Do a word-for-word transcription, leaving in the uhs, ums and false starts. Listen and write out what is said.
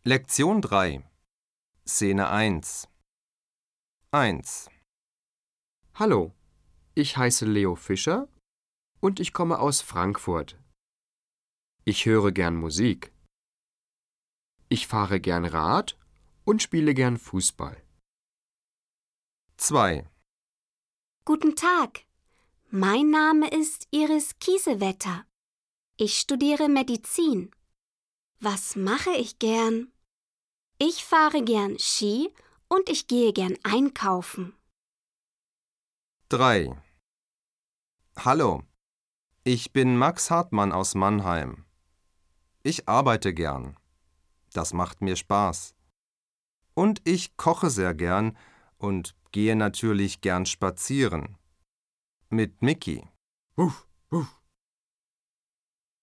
Lektion drei. Szene eins. eins. Hallo, ich heiße Leo Fischer und ich komme aus Frankfurt. Ich höre gern Musik. Ich fahre gern Rad und spiele gern Fußball. zwei. Guten Tag, mein Name ist Iris Kiesewetter. Ich studiere Medizin. Was mache ich gern? Ich fahre gern Ski und ich gehe gern einkaufen. drei. Hallo, ich bin Max Hartmann aus Mannheim. Ich arbeite gern. Das macht mir Spaß. Und ich koche sehr gern und gehe natürlich gern spazieren. Mit Micky. Wuff, wuff.